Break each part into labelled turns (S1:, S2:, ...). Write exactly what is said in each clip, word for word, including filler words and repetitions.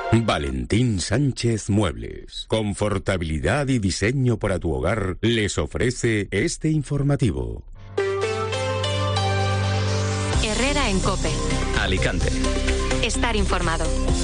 S1: Valentín Sánchez Muebles. Confortabilidad y diseño para tu hogar les ofrece este informativo.
S2: Herrera en COPE.
S3: Alicante.
S2: Estar informado.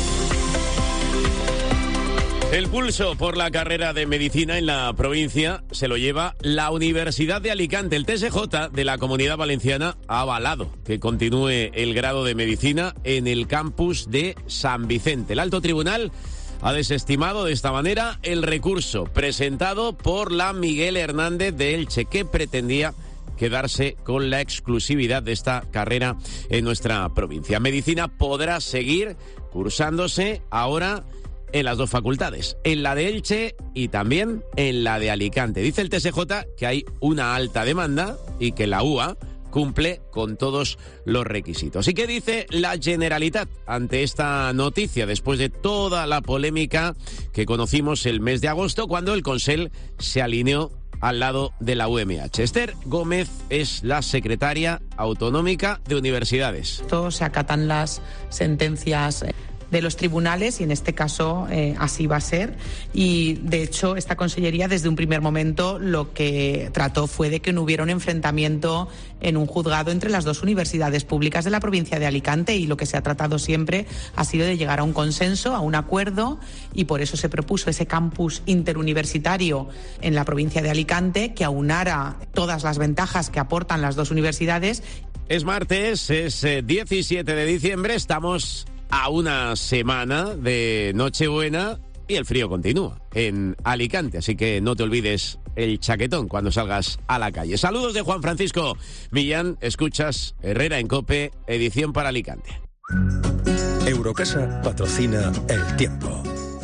S4: El pulso por la carrera de medicina en la provincia se lo lleva la Universidad de Alicante. El T S J de la Comunidad Valenciana ha avalado que continúe el grado de medicina en el campus de San Vicente. El Alto Tribunal ha desestimado de esta manera el recurso presentado por la Miguel Hernández de Elche, que pretendía quedarse con la exclusividad de esta carrera en nuestra provincia. Medicina podrá seguir cursándose ahora en las dos facultades, en la de Elche y también en la de Alicante. Dice el T S J que hay una alta demanda y que la U A cumple con todos los requisitos. ¿Y qué dice la Generalitat ante esta noticia, después de toda la polémica que conocimos el mes de agosto, cuando el Consell se alineó al lado de la U M H? Esther Gómez es la secretaria autonómica de universidades.
S5: Todos se acatan las sentencias de los tribunales y en este caso eh, así va a ser, y de hecho esta consellería desde un primer momento lo que trató fue de que no hubiera un enfrentamiento en un juzgado entre las dos universidades públicas de la provincia de Alicante, y lo que se ha tratado siempre ha sido de llegar a un consenso, a un acuerdo, y por eso se propuso ese campus interuniversitario en la provincia de Alicante que aunara todas las ventajas que aportan las dos universidades.
S4: Es martes, es eh, diecisiete de diciembre, estamos a una semana de Nochebuena y el frío continúa en Alicante, así que no te olvides el chaquetón cuando salgas a la calle. Saludos de Juan Francisco Millán, escuchas Herrera en COPE, edición para Alicante.
S6: Eurocasa patrocina El Tiempo.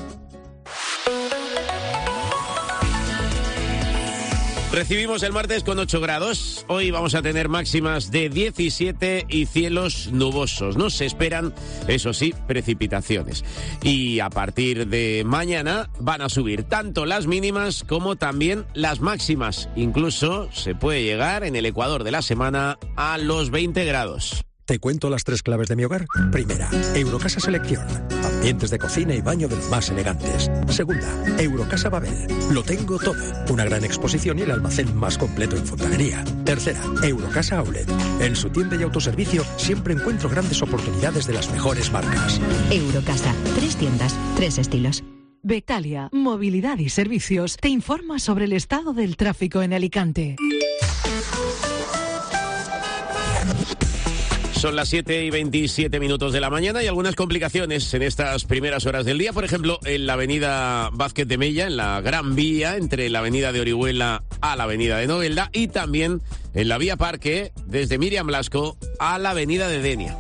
S4: Recibimos el martes con ocho grados. Hoy vamos a tener máximas de diecisiete y cielos nubosos. No se esperan, eso sí, precipitaciones. Y a partir de mañana van a subir tanto las mínimas como también las máximas. Incluso se puede llegar en el ecuador de la semana a los veinte grados.
S6: Te cuento las tres claves de mi hogar. Primera, Eurocasa Selección. Ambientes de cocina y baño de los más elegantes. Segunda, Eurocasa Babel. Lo tengo todo. Una gran exposición y el almacén más completo en fontanería. Tercera, Eurocasa Outlet. En su tienda y autoservicio siempre encuentro grandes oportunidades de las mejores marcas.
S7: Eurocasa. Tres tiendas, tres estilos.
S8: Becalia, Movilidad y Servicios, te informa sobre el estado del tráfico en Alicante.
S4: Son las siete y veintisiete minutos de la mañana y algunas complicaciones en estas primeras horas del día. Por ejemplo, en la avenida Vázquez de Mella, en la Gran Vía, entre la avenida de Orihuela a la avenida de Novelda, y también en la vía Parque, desde Miriam Blasco a la avenida de Denia.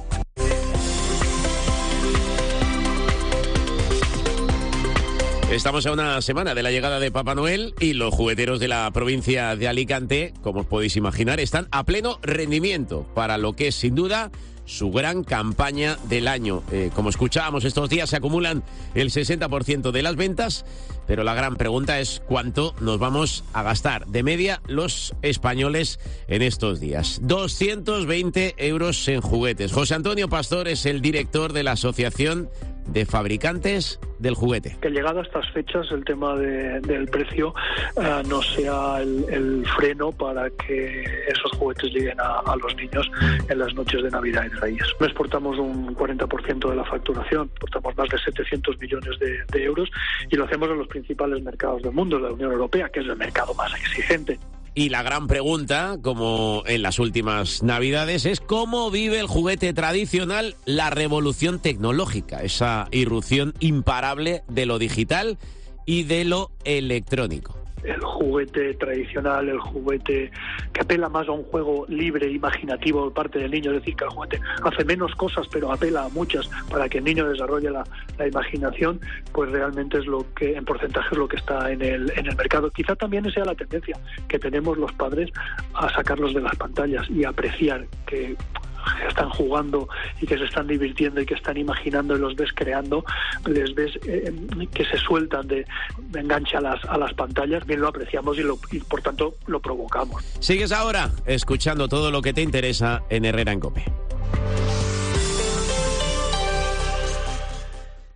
S4: Estamos a una semana de la llegada de Papá Noel y los jugueteros de la provincia de Alicante, como os podéis imaginar, están a pleno rendimiento para lo que es sin duda su gran campaña del año. Eh, como escuchábamos estos días, se acumulan el sesenta por ciento de las ventas, pero la gran pregunta es cuánto nos vamos a gastar de media los españoles en estos días. doscientos veinte euros en juguetes. José Antonio Pastor es el director de la Asociación de Fabricantes del Juguete.
S9: Que llegado a estas fechas el tema de, del precio uh, no sea el, el freno para que esos juguetes lleguen a, a los niños en las noches de Navidad y de Reyes. No exportamos un cuarenta por ciento de la facturación, exportamos más de setecientos millones de, de euros y lo hacemos en los principales mercados del mundo, la Unión Europea, que es el mercado más exigente.
S4: Y la gran pregunta, como en las últimas Navidades, es cómo vive el juguete tradicional la revolución tecnológica, esa irrupción imparable de lo digital y de lo electrónico.
S9: El juguete tradicional, el juguete que apela más a un juego libre, imaginativo por parte del niño, es decir, que el juguete hace menos cosas pero apela a muchas para que el niño desarrolle la, la imaginación, pues realmente es lo que en porcentaje es lo que está en el, en el mercado. Quizá también sea la tendencia que tenemos los padres a sacarlos de las pantallas y apreciar que están jugando y que se están divirtiendo y que están imaginando y los ves creando, les ves eh, que se sueltan de, de enganche a las, a las pantallas, bien lo apreciamos y, lo, y por tanto lo provocamos.
S4: Sigues ahora escuchando todo lo que te interesa en Herrera en COPE.